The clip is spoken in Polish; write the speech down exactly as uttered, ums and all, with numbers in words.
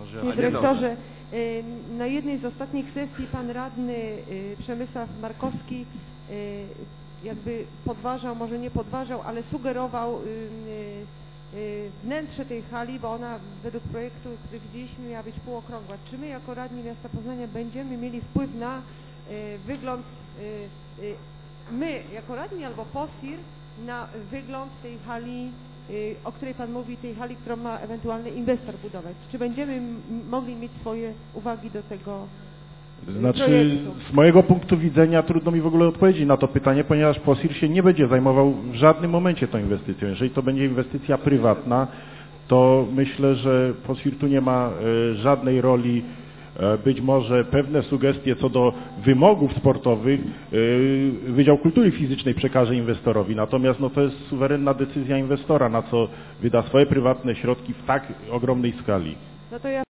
Panie dyrektorze, na jednej z ostatnich sesji pan radny Przemysław Markowski jakby podważał, może nie podważał, ale sugerował wnętrze tej hali, bo ona według projektu, który widzieliśmy, miała być półokrągła. Czy my jako radni miasta Poznania będziemy mieli wpływ na wygląd, my jako radni albo POSIR, na wygląd tej hali, o której pan mówi, tej hali, którą ma ewentualny inwestor budować? Czy będziemy mogli mieć swoje uwagi do tego Znaczy, projektu? z mojego punktu widzenia trudno mi w ogóle odpowiedzieć na to pytanie, ponieważ POSIR się nie będzie zajmował w żadnym momencie tą inwestycją. Jeżeli to będzie inwestycja prywatna, to myślę, że POSIR tu nie ma e, żadnej roli. E, być może pewne sugestie co do wymogów sportowych e, Wydział Kultury Fizycznej przekaże inwestorowi, natomiast no, to jest suwerenna decyzja inwestora, na co wyda swoje prywatne środki w tak ogromnej skali. No to ja